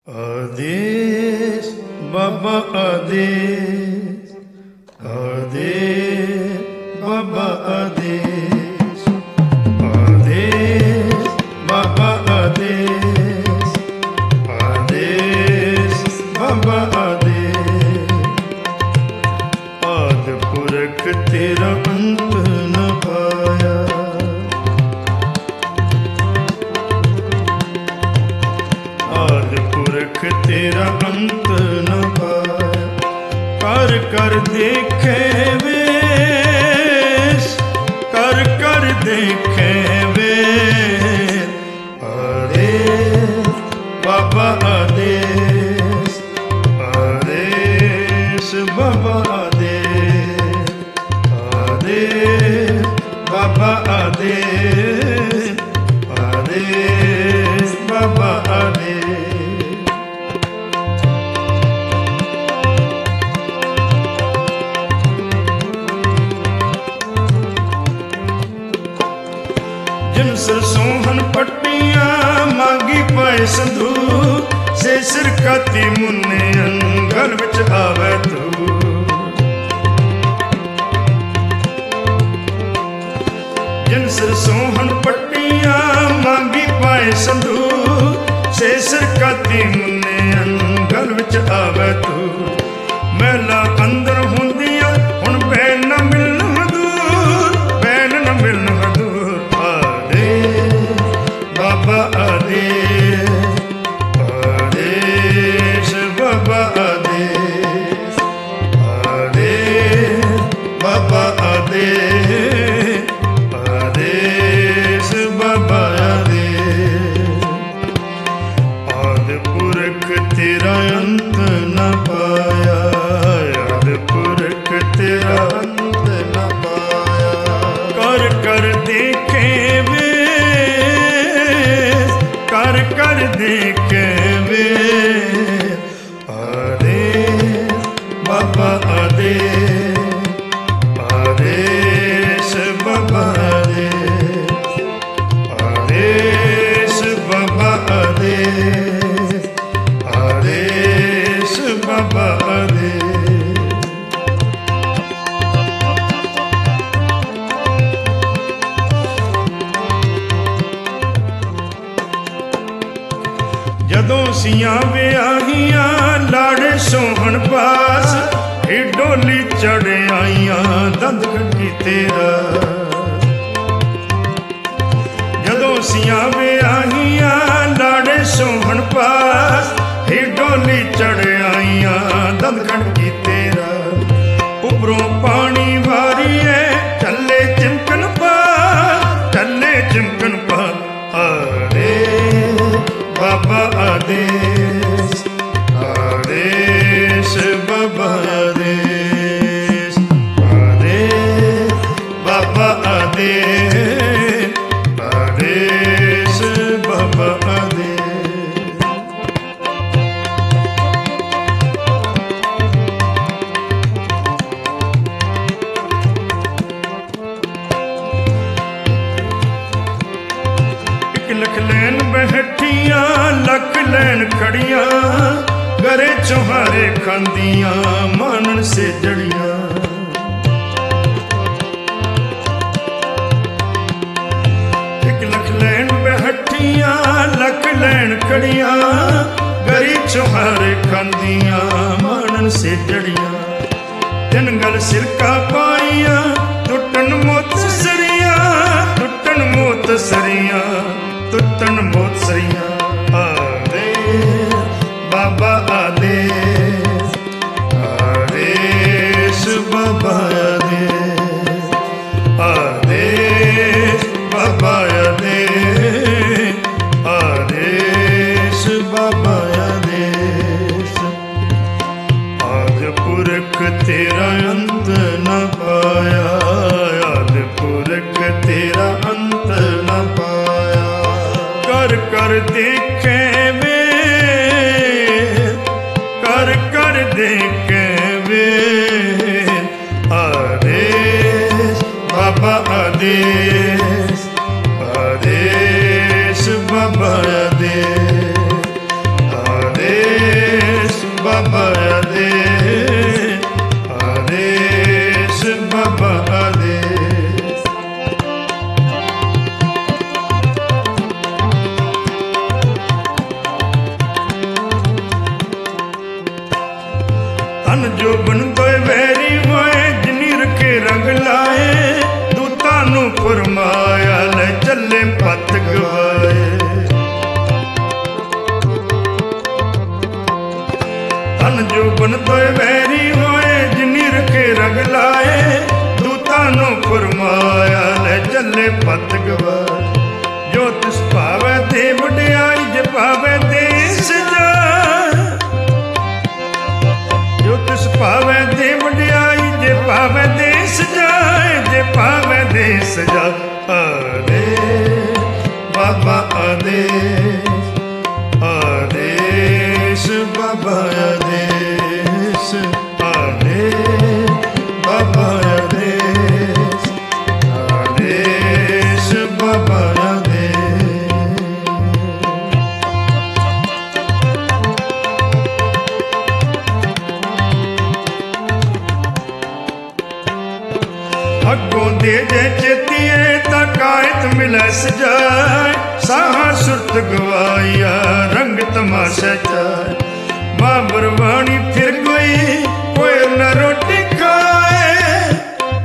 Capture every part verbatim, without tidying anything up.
आदेश बाबा आदेश, आदेश बाबा आदेश, आदेश बाबा आदेश, आदेश बाबा आदेश। आदि पुरख तेरा अंत न पाया, आदि पुरख तेरा अंत न पाया। कर कर देखे वेश, कर कर देखे वेश। आदेश बाबा आदेश, आदेश बाबा आदेश, आदेश बाबा आदेश, आदेश बाबा आदेश। जिन सिर सोहन पट्टियां मांगी पाए संधू, से सिर काती मुन्ने अंगल विच आवे तू। जिन सिर सोहन पट्टियां मांगी पाए संधू, से सिर काती मुन्ने अंगल विच आवे तू। मैला अंदर हुंदियां हुण बैन न मिलन हदूर, बैन न मिलन हदूर। बाबा आदेश, आदेश बाबा आदेश, आदेश बाबा आदेश, आदेश बाबा आदेश। आदि पुरख तेरा अंत न पाया, आदि पुरख तेरा अंत न पाया। कर कर देखे वे, कर कर देखे वे। आदेश बाबा आदेश, आदेश बाबा आदेश, आदेश बाबा आदेश, आदेश बाबा आदेश। जदों सियां विआहियां लाड़े सोहन पास, हे डोली चढ़ आइयां दंद खट्टी तेरा। जदों सियां विआहियां लाड़े सोहन पास, हे डोली चढ़ आइयां दंद खट्टी तेरा। उपरों पानी वारी है चले चिमकन पा, चले चिमकन पा। आदेश बाबा आदेश, आदेश बाबा आदेश, आदेश बाबा आदेश, आदेश बाबा आदेश। एक लख लैन बैठियां लख लैन खड़ियां, गरे चौहारे खांदियां मानन से जड़ियां। एक लख लैन बैठियां लख लैन खड़ियां, गरी चौहारे खांदियां मानन से जड़ियां। तिन गल सिरका पाइयां टुटन मोत सरियां, टुटन मोत सरियां, टुटन मोत सरियां। आदेश बाबा आदेश, आदेश बाबा आदेश, आदेश बाबा आदेश, आदेश बाबा आदेश। आदि पुरख तेरा अंत न पाया, आदि पुरख तेरा अंत न पाया। कर कर देखे वे, कर कर देखे वे। आदेश बाबा आदेश, आदेश बाबा आदेश, आदेश ਧਨ ਜੋ ਬਣਦੇ ਵੈਰੀ ਹੋਏ ਜਿਨੀ ਰਖੇ ਰੰਗ ਲਾਏ ਦੂਤਾਂ ਨੂੰ ਫਰਮਾਇਆ ਲੈ ਚੱਲੇ ਪੱਤ ਗਵਾਏ ਧਨ ਜੋ ਬਣਦੇ ਵੈਰੀ ਹੋਏ ਜਿਨੀ ਰਖੇ ਰੰਗ ਲਾਏ ਦੂਤਾਂ ਨੂੰ ਫਰਮਾਇਆ ਲੈ ਚੱਲੇ ਪੱਤ ਗਵਾਏ ਜੋ ਤਿਸ ਭਾਵੈ ਤੇ ਵਡਿਆਈ ਜੇ ਭਾਵੈ ਤੇ ਸਜਾ ਜੋ ਤਿਸ ਭਾਵੈ ਤੇ ਵਡਿਆਈ ਜੇ ਭਾਵੈ ਤੇ ਸਜਾਏ ਜੇ ਭਾਵੈ ਤੇ ਸਜਾ ਆਦੇਸ਼ ਬਾਬਾ ਆਦੇਸ਼ ਆਦੇਸ਼ ਬਾਬਾ ਆਦੇਸ਼ ਆਦੇਸ਼ ਬਾਬਾ ਆਦੇਸ਼ ਆਦੇਸ਼ ਬਾਬਾ ਅੱਗੋਂ ਦੇ ਜੇ ਚੇਤੀਏ ਤਾਂ ਕਾਇਤ ਮਿਲੈ ਸਜਾਏ ਸਾਹਾ ਸੁਰਤ ਗਵਾਇਆ ਰੰਗ ਤਮਾਸ਼ਾ ਚਾਏ ਮਾਂ ਬਰਵਾਣੀ ਫਿਰ ਗਈ ਕੋਈ ਨਾ ਰੋਟੀ ਖਾਏ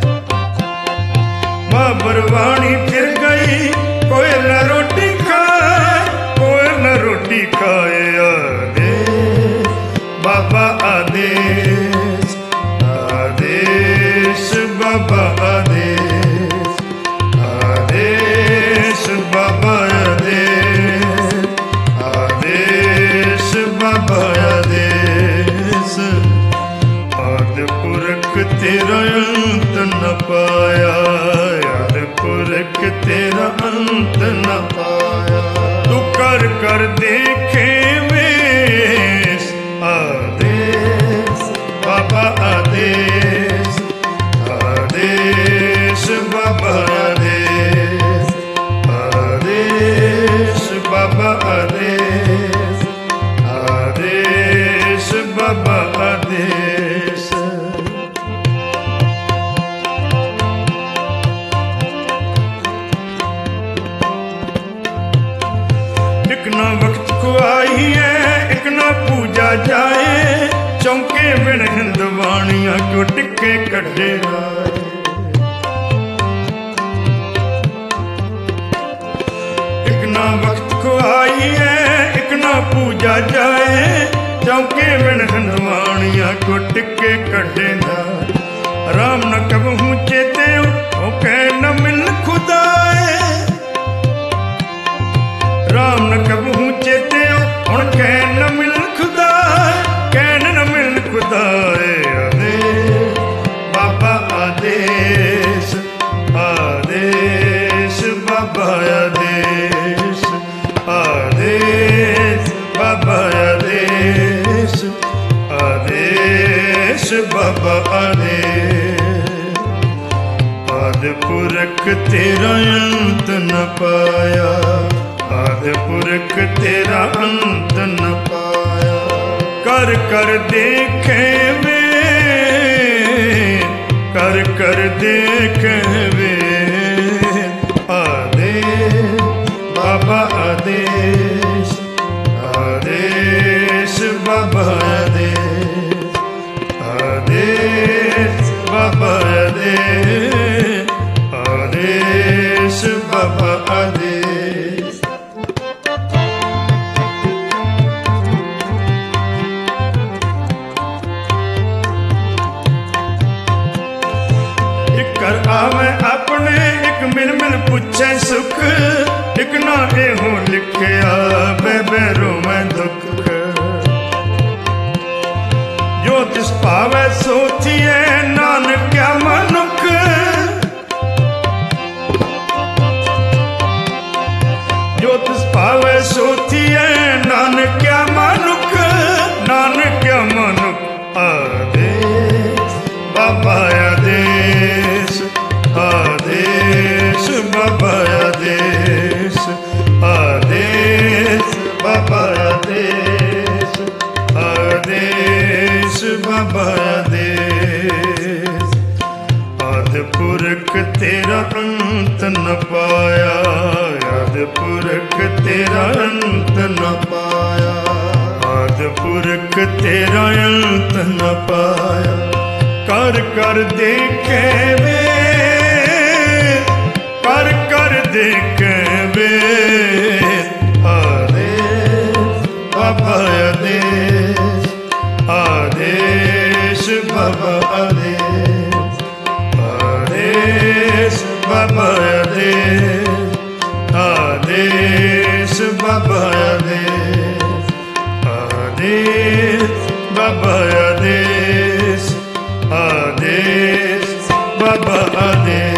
ਮਾਂ ਬਰਵਾਣੀ ਫਿਰ ਗਈ ਕੋਈ ਨਾ ਰੋਟੀ ਖਾਏ ਕੋਈ ਨਾ ਰੋਟੀ ਖਾਏ ਆਦੇਸ਼ ਬਾਬਾ ਆਦੇਸ਼ ਆਦੇਸ਼ ਬਾਬਾ ਆਦੇਸ਼ ਆਦੇਸ਼ ਬਾਬਾ ਆਦੇਸ਼ ਆਦੇਸ਼ ਬਾਬਾ ਆਦੇਸ਼ ਆਦਿ ਪੁਰਖ ਤੇਰਾ ਅੰਤ ਨ ਪਾਇਆ ਆਦਿ ਪੁਰਖ ਤੇਰਾ ਅੰਤ ਨ ਪਾਇਆ ਤੂੰ ਕਰ ਕਰ ਦੇਖੇ ਵੇਸ ਆਦੇਸ਼ ਬਾਬਾ ਆਦੇਸ਼ ਆਦੇਸ਼ ਬਾਬਾ ਆਦੇਸ਼ ਆਦੇਸ਼ ਬਾਬਾ ਆਦੇਸ਼ ਆਦੇਸ਼ ਬਾਬਾ ਆਦੇਸ਼ ਇੱਕ ਨਾ ਵਕਤ ਕੋ ਆਈ ਹੈ ਇੱਕ ਨਾ ਪੂਜਾ ਜਾਏ ਚੌਂਕੇ ਬਿਨ ਹਿੰਦਵਾਣੀਆਂ ਕਿਉ ਟਿੱਕੇ ਕੱਢੇ ਰਾਏ ਇੱਕ ਨਾ ਵਕਤ ਕੋ ਆਈ ਹੈ ਇੱਕ ਨਾ ਪੂਜਾ ਜਾਏ ਚੌਂਕੇ ਬਿਨ ਹਿੰਦਵਾਣੀਆਂ ਕਿਉ ਟਿੱਕੇ ਕੱਢੇ ਰਾਏ ਰਾਮ ਨ ਕਬਹੂ ਚੇਤੇ ਉਹ ਕਹਿ ਨ ਮਿਲ ਖੁਦਾਏ ਰਾਮ ਨ ਕਬਹੂ ਚੇਤੇ ਹੁਣ ਕਹਿ ਨ ਮਿਲ ਖੁਦਾਏ ਕਹਿ ਨ ਮਿਲ ਖੁਦਾਏ ਆਦੇਸ਼ ਬਾਬਾ ਆਦੇਸ਼ ਆਦੇਸ਼ ਬਾਬਾ ਆਦੇਸ਼ ਆਦੇਸ਼ ਬਾਬਾ ਆਦੇਸ਼ ਆਦੇਸ਼ ਬਾਬਾ ਆਦੇਸ਼ ਆਦਿ ਪੁਰਖ ਤੇਰਾ ਅੰਤ ਨ ਪਾਇਆ ਆਦਿ ਪੁਰਖ ਤੇਰਾ ਅੰਤ ਨ ਪਾਇਆ ਕਰ ਕਰ ਦੇਖੇ ਵੇ ਕਰ ਕਰ ਦੇਖੇ ਵੇ ਆਦੇਸ਼ ਬਾਬਾ ਆਦੇਸ਼ ਆਦੇਸ਼ ਬਾਬਾ ਆਦੇਸ਼ ਆਦੇਸ਼ ਬਾਬਾ ਆਦੇਸ਼ ਆਦੇਸ਼ ਬਾਬਾ ਆਦੇਸ਼ ਇੱਕ ਕਰ ਆਵੇ ਆਪਣੇ ਇੱਕ ਮਿਲ ਮਿਲ ਪੁੱਛੇ ਸੁਖ ਇੱਕ ਨਾ ਇਹੋ ਲਿਖਿਆ ਬੇਬੇ ਰੋਵੇਂ ਦੁੱਖ ਜੋ ਤਿਸ ਭਾਵੈ ਸੋਚੀਏ ਨਾਨਕਿਆ ਮਨੁੱਖ ਜੋ ਤਿਸ ਭਾਵੈ ਸੋਚੀਏ ਨਾਨਕਿਆ ਮਨੁੱਖ ਨਾਨਕਿਆ ਮਨੁੱਖ ਆਦੇਸ਼ ਬਾਬਾ ਆਦੇਸ਼ ਆਦੇਸ਼ ਬਾਬਾ ਆਦੇਸ਼ ਆਦੇਸ਼ ਬਾਬਾ ਆਦੇਸ਼ ਆਦੇਸ਼ ਬਾਬਾ ਆਦੇਸ਼ ਆਦਿ ਪੁਰਖ ਤੇਰਾ ਅੰਤ ਨ ਪਾਇਆ ਆਦਿ ਪੁਰਖ ਤੇਰਾ ਅੰਤ ਨ ਪਾਇਆ ਆਦਿ ਪੁਰਖ ਤੇਰਾ ਅੰਤ ਨ ਪਾਇਆ, ਕਰ ਕਰ ਦੇਖੇ ਵੇ, ਕਰ ਕਰ ਦੇਖੇ ਵੇ, ਆਦੇਸ਼ ਬਾਬਾ ਆਦੇਸ਼, ਆਦੇਸ਼ ਬਾਬਾ ਆਦੇਸ਼, ਆਦੇਸ਼ ਬਾਬਾ ਆਦੇਸ਼, ਆਦੇਸ਼ ਬਾਬਾ ਆਦੇਸ਼, ਆਦੇਸ਼ ਬਾਬਾ ਆਦੇਸ਼, ਆਦੇਸ਼ ਬਾਬਾ ਆਦੇਸ਼।